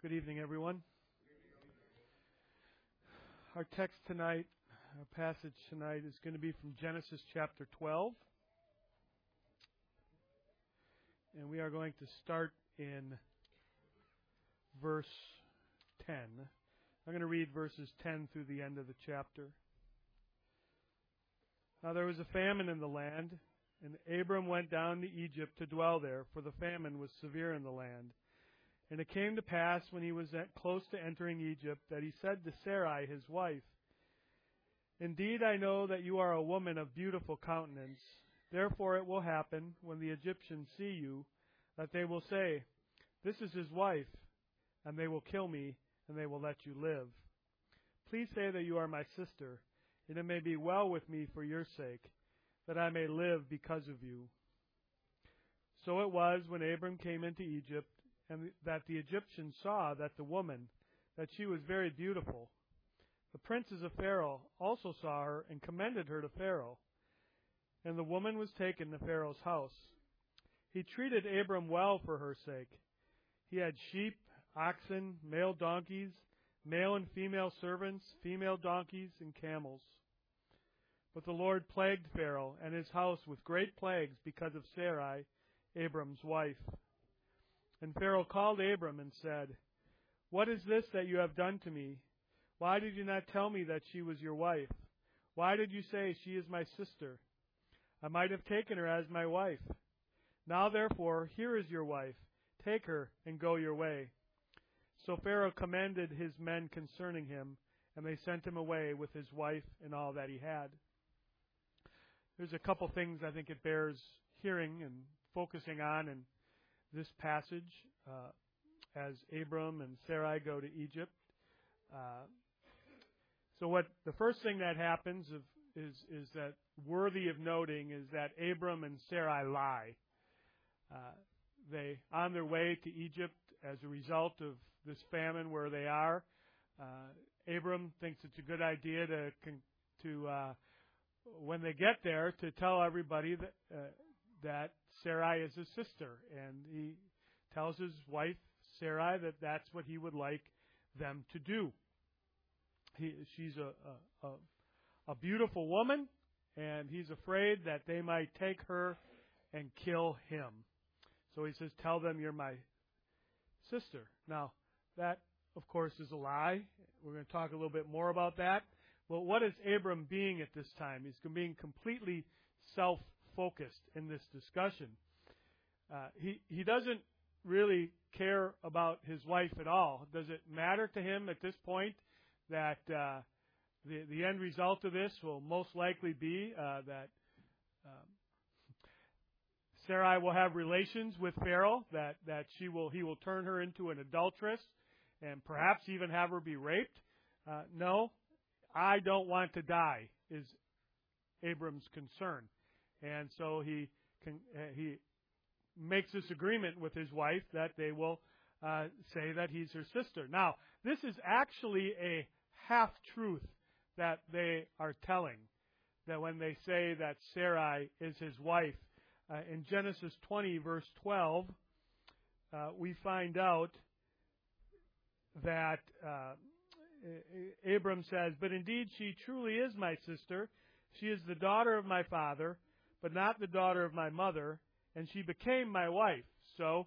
Good evening, everyone. Our text tonight, our passage tonight is going to be from Genesis chapter 12. And we are going to start in verse 10. I'm going to read verses 10 through the end of the chapter. Now there was a famine in the land, and Abram went down to Egypt to dwell there, for the famine was severe in the land. And it came to pass, when he was close to entering Egypt, that he said to Sarai, his wife, "Indeed, I know that you are a woman of beautiful countenance. Therefore it will happen, when the Egyptians see you, that they will say, 'This is his wife,' and they will kill me, and they will let you live. Please say that you are my sister, and it may be well with me for your sake, that I may live because of you." So it was, when Abram came into Egypt, and that the Egyptians saw that the woman, that she was very beautiful. The princes of Pharaoh also saw her and commended her to Pharaoh. And the woman was taken to Pharaoh's house. He treated Abram well for her sake. He had sheep, oxen, male donkeys, male and female servants, female donkeys, and camels. But the Lord plagued Pharaoh and his house with great plagues because of Sarai, Abram's wife. And Pharaoh called Abram and said, "What is this that you have done to me? Why did you not tell me that she was your wife? Why did you say, 'She is my sister'? I might have taken her as my wife. Now therefore, here is your wife. Take her and go your way." So Pharaoh commended his men concerning him, and they sent him away with his wife and all that he had. There's a couple things I think it bears hearing and focusing on in this passage as Abram and Sarai go to Egypt. So what the first thing that happens is that worthy of noting is that Abram and Sarai lie. They, on their way to Egypt as a result of this famine where they are, Abram thinks it's a good idea to when they get there, to tell everybody that Sarai is his sister, and he tells his wife Sarai that that's what he would like them to do. She's a beautiful woman, and he's afraid that they might take her and kill him. So he says, "Tell them you're my sister." Now, that, of course, is a lie. We're going to talk a little bit more about that. Well, what is Abram being at this time? He's being completely self-focused in this discussion. He doesn't really care about his wife at all. Does it matter to him at this point that the end result of this will most likely be that Sarai will have relations with Pharaoh, that he will turn her into an adulteress and perhaps even have her be raped? No, I don't want to die is Abram's concern. And so he makes this agreement with his wife that they will say that he's her sister. Now, this is actually a half-truth that they are telling, that when they say that Sarai is his wife. In Genesis 20, verse 12, we find out that Abram says, "But indeed she truly is my sister. She is the daughter of my father, but not the daughter of my mother, and she became my wife." So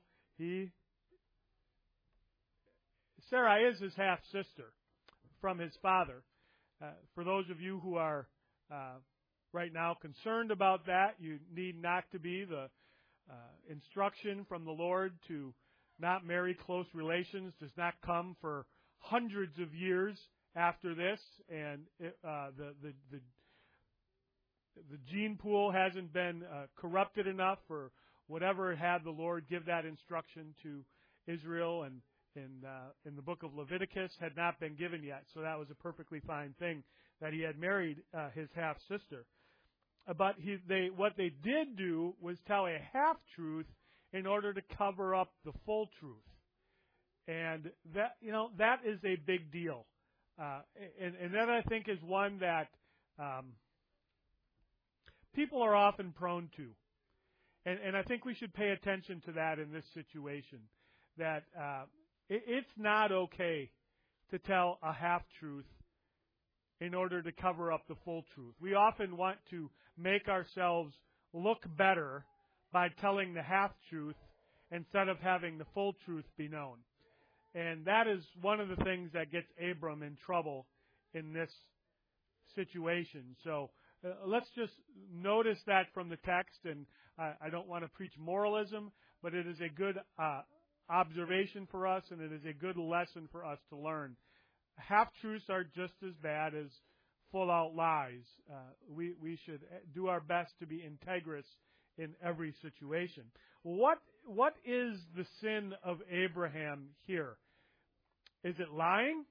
Sarai is his half-sister from his father. For those of you who are right now concerned about that, you need not to be. The instruction from the Lord to not marry close relations does not come for hundreds of years after this, and the gene pool hasn't been corrupted enough, or whatever had the Lord give that instruction to Israel, and in the book of Leviticus had not been given yet. So that was a perfectly fine thing that he had married his half-sister. But what they did do was tell a half-truth in order to cover up the full truth. And that is a big deal. And that, I think, is one that people are often prone to. And I think we should pay attention to that in this situation. That It's not okay to tell a half-truth in order to cover up the full truth. We often want to make ourselves look better by telling the half-truth instead of having the full truth be known. And that is one of the things that gets Abram in trouble in this situation. So let's just notice that from the text, and I don't want to preach moralism, but it is a good observation for us, and it is a good lesson for us to learn. Half-truths are just as bad as full-out lies. We should do our best to be integrous in every situation. What is the sin of Abraham here? Is it lying?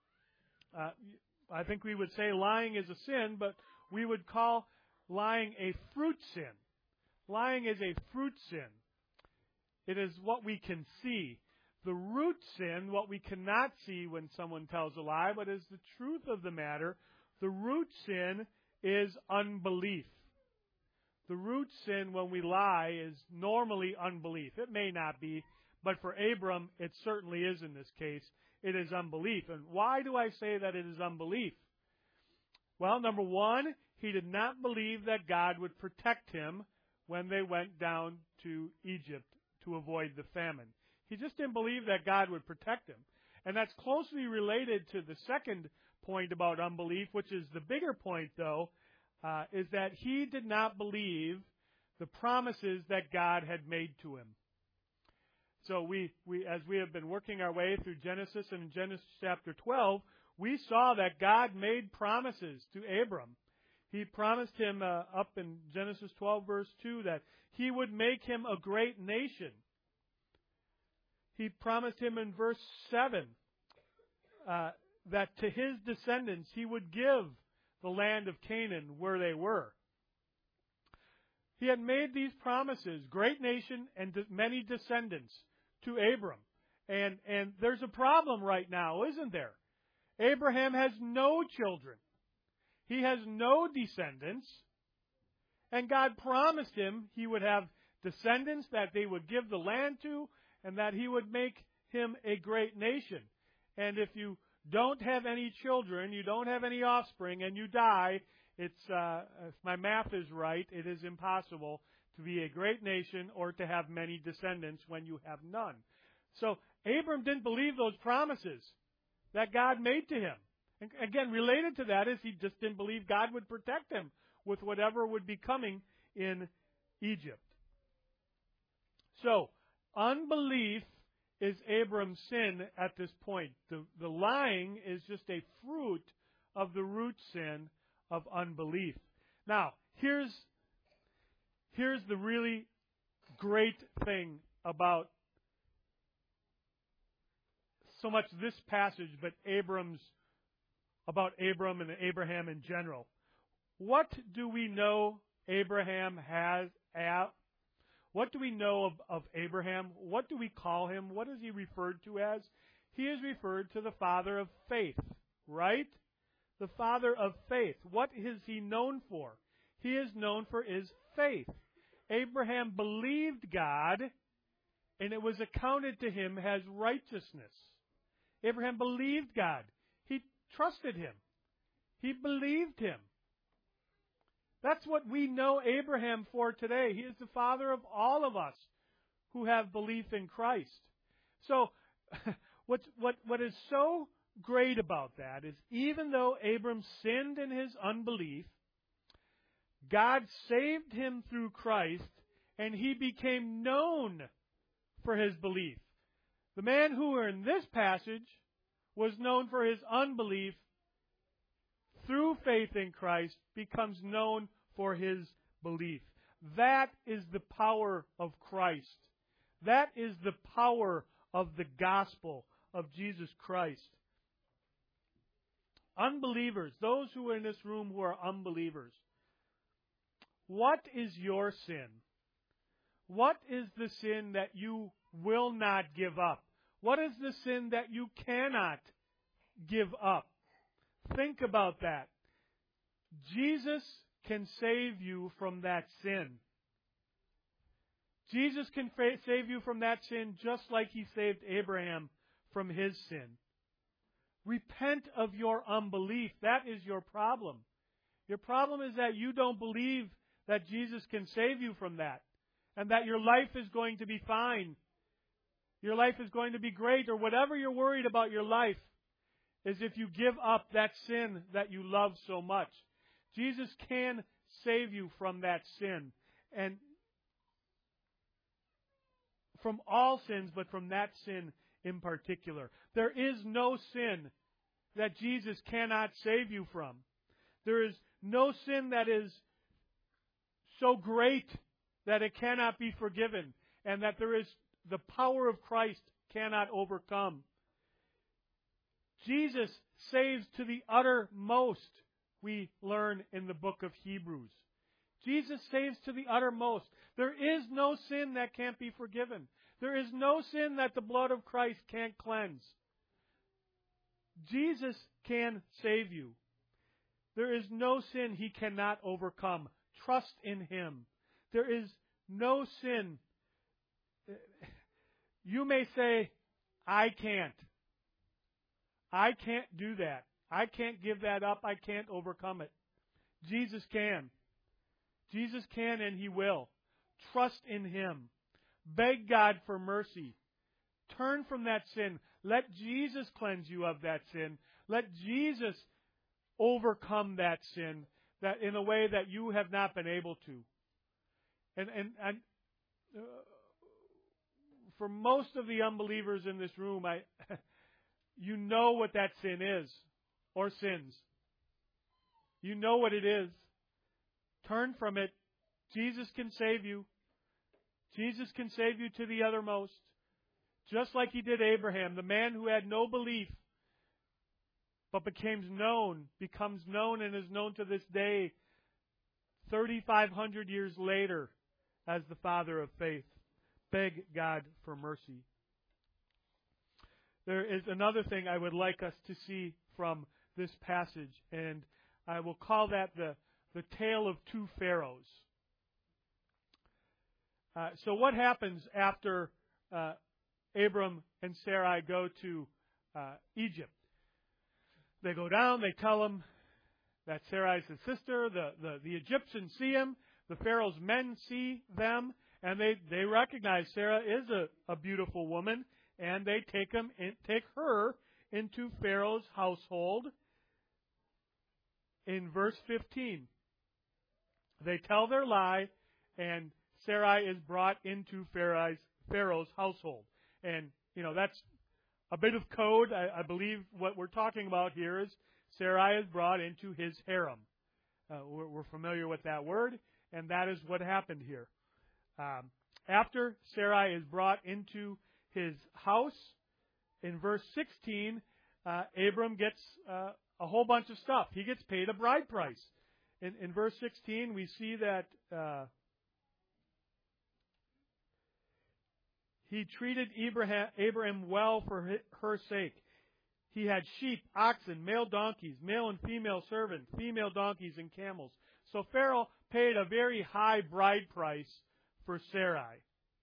I think we would say lying is a sin, but we would call lying a fruit sin. Lying is a fruit sin. It is what we can see. The root sin, what we cannot see when someone tells a lie, but is the truth of the matter. The root sin is unbelief. The root sin when we lie is normally unbelief. It may not be, but for Abram, it certainly is in this case. It is unbelief. And why do I say that it is unbelief? Well, number one, he did not believe that God would protect him when they went down to Egypt to avoid the famine. He just didn't believe that God would protect him. And that's closely related to the second point about unbelief, which is the bigger point, though, is that he did not believe the promises that God had made to him. So we as we have been working our way through Genesis and in Genesis chapter 12, we saw that God made promises to Abram. He promised him up in Genesis 12 verse 2 that he would make him a great nation. He promised him in verse 7 that to his descendants he would give the land of Canaan where they were. He had made these promises, great nation and many descendants, to Abram. And there's a problem right now, isn't there? Abraham has no children. He has no descendants. And God promised him he would have descendants that they would give the land to, and that he would make him a great nation. And if you don't have any children, you don't have any offspring, and you die, it's if my math is right, it is impossible to be a great nation or to have many descendants when you have none. So Abram didn't believe those promises that God made to him. And again, related to that is he just didn't believe God would protect him with whatever would be coming in Egypt. So, unbelief is Abram's sin at this point. The lying is just a fruit of the root sin of unbelief. Now, here's the really great thing about so much this passage, but about Abram and Abraham in general. What do we know Abraham has? What do we know of Abraham? What do we call him? What is he referred to as? He is referred to the father of faith, right? The father of faith. What is he known for? He is known for his faith. Abraham believed God, and it was accounted to him as righteousness. Abraham believed God. He trusted him. He believed him. That's what we know Abraham for today. He is the father of all of us who have belief in Christ. So, what is so great about that is even though Abram sinned in his unbelief, God saved him through Christ, and he became known for his belief. The man who in this passage was known for his unbelief, through faith in Christ, becomes known for his belief. That is the power of Christ. That is the power of the gospel of Jesus Christ. Unbelievers, those who are in this room who are unbelievers, what is your sin? What is the sin that you will not give up? What is the sin that you cannot give up? Think about that. Jesus can save you from that sin. Jesus can save you from that sin just like he saved Abraham from his sin. Repent of your unbelief. That is your problem. Your problem is that you don't believe that Jesus can save you from that, and that your life is going to be fine. Your life is going to be great, or whatever you're worried about your life is if you give up that sin that you love so much. Jesus can save you from that sin, and from all sins, but from that sin in particular. There is no sin that Jesus cannot save you from. There is no sin that is so great that it cannot be forgiven, and that there is the power of Christ cannot overcome. Jesus saves to the uttermost, we learn in the book of Hebrews. Jesus saves to the uttermost. There is no sin that can't be forgiven. There is no sin that the blood of Christ can't cleanse. Jesus can save you. There is no sin He cannot overcome. Trust in Him. There is no sin. You may say, I can't. I can't do that. I can't give that up. I can't overcome it. Jesus can. Jesus can, and He will. Trust in Him. Beg God for mercy. Turn from that sin. Let Jesus cleanse you of that sin. Let Jesus overcome that sin that in a way that you have not been able to. And for most of the unbelievers in this room, you know what that sin is, or sins. You know what it is. Turn from it. Jesus can save you. Jesus can save you to the uttermost. Just like He did Abraham, the man who had no belief, but becomes known and is known to this day, 3,500 years later, as the father of faith. Beg God for mercy. There is another thing I would like us to see from this passage, and I will call that the tale of two pharaohs. So what happens after Abram and Sarai go to Egypt? They go down, they tell him that Sarai is his sister. The Egyptians see him. The Pharaoh's men see them, and they recognize Sarah is a beautiful woman, and they take her into Pharaoh's household. In verse 15, they tell their lie, and Sarai is brought into Pharaoh's household. And, that's a bit of code. I believe what we're talking about here is Sarai is brought into his harem. We're familiar with that word, and that is what happened here. After Sarai is brought into his house, in verse 16, Abram gets a whole bunch of stuff. He gets paid a bride price. In verse 16, we see that he treated Abraham well for her sake. He had sheep, oxen, male donkeys, male and female servants, female donkeys, and camels. So Pharaoh paid a very high bride price for Sarai.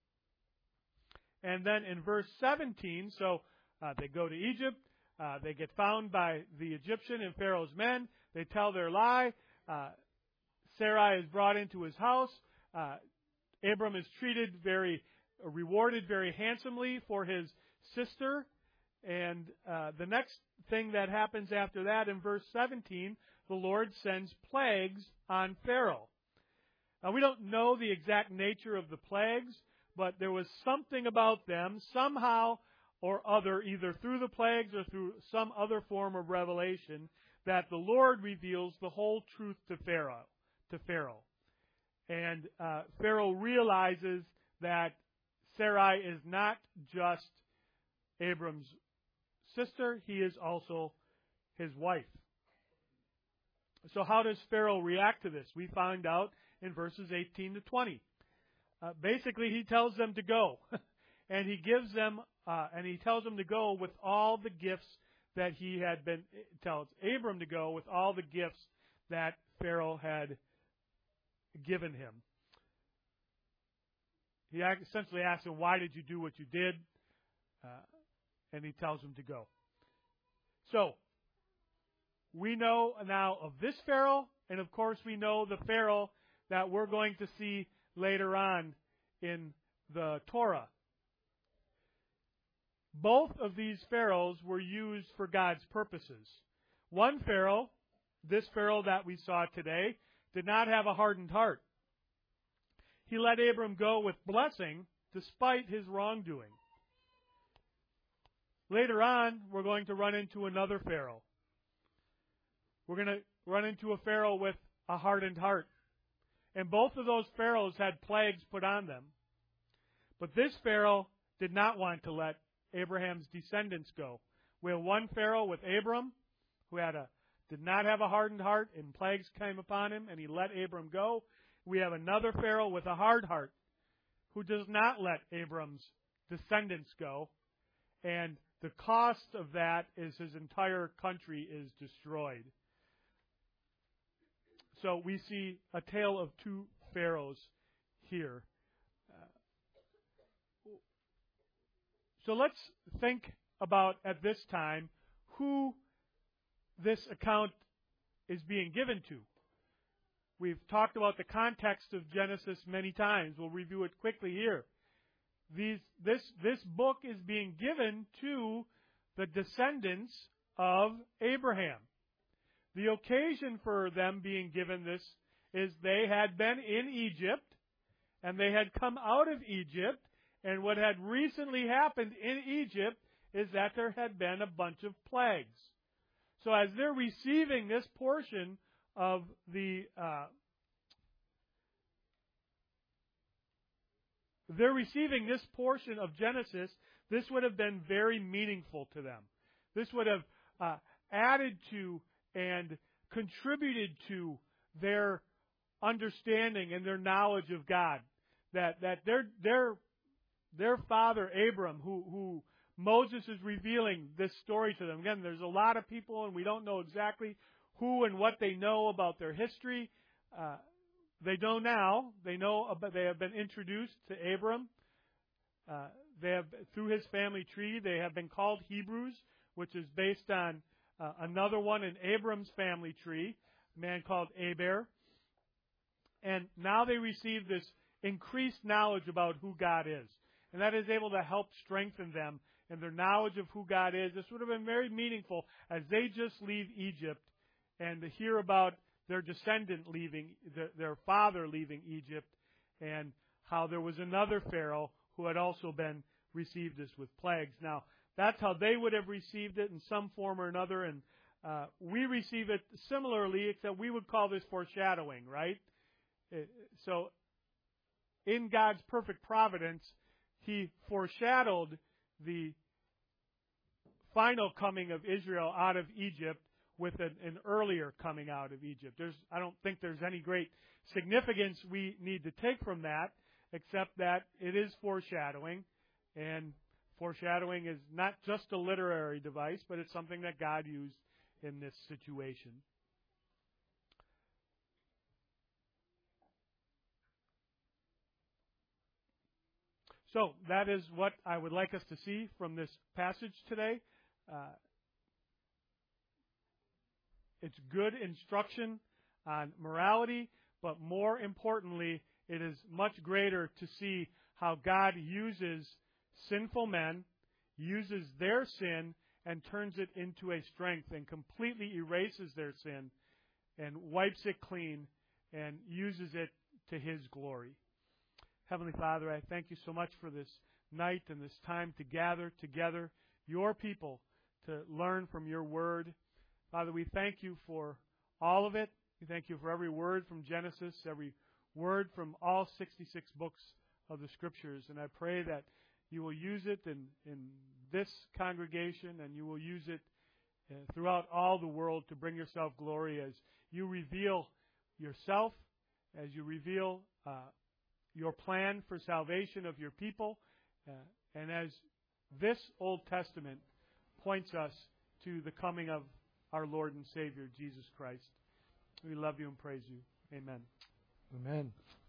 And then in verse 17, so they go to Egypt. They get found by the Egyptian and Pharaoh's men. They tell their lie. Sarai is brought into his house. Abram is rewarded very handsomely for his sister. And the next thing that happens after that, in verse 17, the Lord sends plagues on Pharaoh. Now, we don't know the exact nature of the plagues, but there was something about them, somehow or other, either through the plagues or through some other form of revelation, that the Lord reveals the whole truth to Pharaoh. And Pharaoh realizes that Sarai is not just Abram's sister, he is also his wife. So how does Pharaoh react to this? We find out in verses 18 to 20. Basically, he tells them to go. And he gives them, and he tells them to go with all the gifts that tells Abram to go with all the gifts that Pharaoh had given him. He essentially asks him, why did you do what you did? and he tells him to go. So, we know now of this Pharaoh, and of course we know the Pharaoh that we're going to see later on in the Torah. Both of these pharaohs were used for God's purposes. One Pharaoh, this Pharaoh that we saw today, did not have a hardened heart. He let Abram go with blessing despite his wrongdoing. Later on, we're going to run into another Pharaoh. We're going to run into a Pharaoh with a hardened heart. And both of those pharaohs had plagues put on them. But this Pharaoh did not want to let Abraham's descendants go. We have one Pharaoh with Abram who did not have a hardened heart, and plagues came upon him, and he let Abram go. We have another Pharaoh with a hard heart who does not let Abram's descendants go, and the cost of that is his entire country is destroyed. So we see a tale of two pharaohs here. So let's think about, at this time, who this account is being given to. We've talked about the context of Genesis many times. We'll review it quickly here. This book is being given to the descendants of Abraham. The occasion for them being given this is they had been in Egypt, and they had come out of Egypt, and what had recently happened in Egypt is that there had been a bunch of plagues. So as they're receiving this portion of Genesis, this would have been very meaningful to them. This would have added to and contributed to their understanding and their knowledge of God. That their father Abram, who Moses is revealing this story to them. Again, there's a lot of people, and we don't know exactly who and what they know about their history. They know now. They have been introduced to Abram. They have, through his family tree, they have been called Hebrews, which is based on another one in Abram's family tree, a man called Aber. And now they receive this increased knowledge about who God is. And that is able to help strengthen them in their knowledge of who God is. This would have been very meaningful as they just leave Egypt and to hear about their descendant leaving, their father leaving Egypt, and how there was another Pharaoh who had also been received this with plagues. Now, that's how they would have received it in some form or another, and we receive it similarly, except we would call this foreshadowing, right? So, in God's perfect providence, He foreshadowed the final coming of Israel out of Egypt with an earlier coming out of Egypt. I don't think there's any great significance we need to take from that, except that it is foreshadowing, and foreshadowing is not just a literary device, but it's something that God used in this situation. So that is what I would like us to see from this passage today. It's good instruction on morality, but more importantly, it is much greater to see how God uses sinful men, uses their sin, and turns it into a strength and completely erases their sin and wipes it clean and uses it to His glory. Heavenly Father, I thank You so much for this night and this time to gather together, Your people, to learn from Your Word. Father, we thank You for all of it. We thank You for every word from Genesis, every word from all 66 books of the Scriptures. And I pray that You will use it in this congregation, and You will use it throughout all the world to bring Yourself glory as You reveal Yourself, as You reveal Your plan for salvation of Your people, and as this Old Testament points us to the coming of our Lord and Savior, Jesus Christ. We love You and praise You. Amen. Amen.